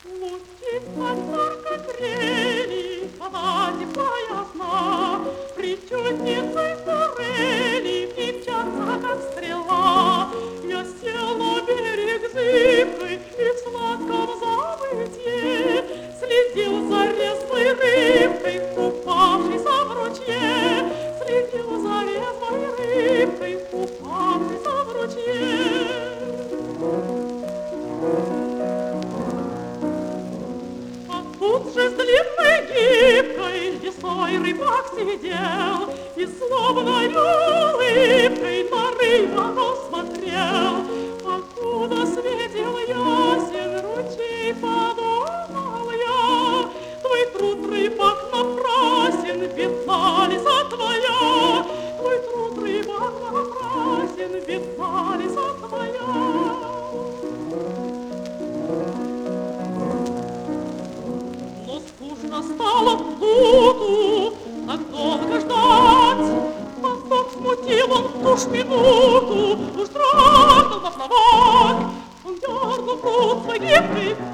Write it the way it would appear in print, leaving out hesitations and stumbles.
Лучи подморка трели, вода теплая сна, причудницей форели мчатся, как стрела. Я сел на берег зыбкой и в сладком забытье следил за резвой рыбкой, купавшейся в ручье, следил за резвой рыбкой, купавшейся в ручье. Тут же с длинной гибкой весной рыбак сидел и злобной улыбкой на рыбаков смотрел. Покуда светил ясен ручей, подумал я, твой труд, рыбак, напрасен, видна лиса твоя. Твой труд, рыбак, напрасен, видна лиса твоя. Скучно стало плуту так долго ждать, вдруг смутил он в ту ж минуту, уж дрогнул поплавок. Он дернул пруд свой гибкий,